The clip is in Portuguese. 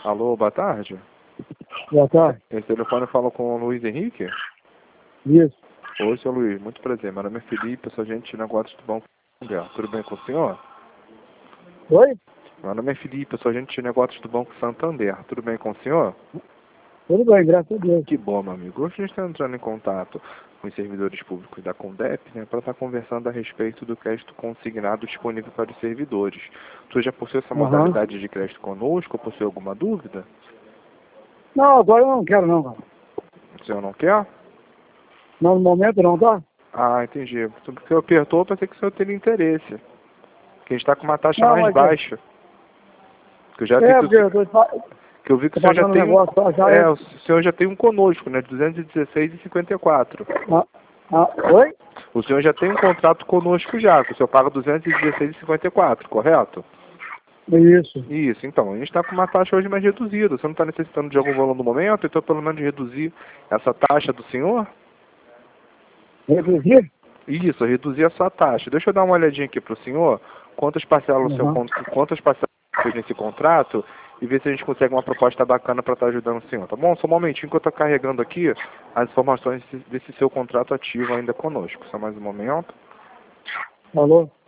Alô, boa tarde. Boa tarde. Esse telefone fala com o Luiz Henrique? Isso. Oi, seu Luiz, muito prazer. Meu nome é Felipe, eu sou agente de negócios do Banco Santander. Tudo bem com o senhor? Oi? Meu nome é Felipe, eu sou agente de negócios do Banco Santander. Tudo bem com o senhor? Tudo bem, graças a Deus. Que bom, meu amigo. Hoje a gente está entrando em contato com os servidores públicos da Condep, né, para estar conversando a respeito do crédito consignado disponível para os servidores. Tu já possui essa Aham. modalidade de crédito conosco ou possui alguma dúvida? Não, agora eu não quero não, cara. O senhor não quer? Não, no momento não, tá? Ah, entendi. Porque eu apertou, pensei que o senhor teria interesse. Que a gente está com uma taxa Não, mais mas baixa. Que eu já vi porque eu que eu vi que o tô senhor já pagando um tem um. negócio pra já. É, o senhor já tem um conosco, né? 216,54. Oi? O senhor já tem um contrato conosco já, que o senhor paga 216,54, correto? Isso. Isso, então, a gente está com uma taxa hoje mais reduzida. Você não está necessitando de algum valor no momento, então pelo menos reduzir essa taxa do senhor? Reduzir? Isso, reduzir a sua taxa. Deixa eu dar uma olhadinha aqui para o senhor, quantas parcelas no seu Uhum. quantas parcelas fez nesse contrato e ver se a gente consegue uma proposta bacana para estar ajudando o senhor, tá bom? Só um momentinho que eu estou carregando aqui as informações desse seu contrato ativo ainda conosco. Só mais um momento. Alô?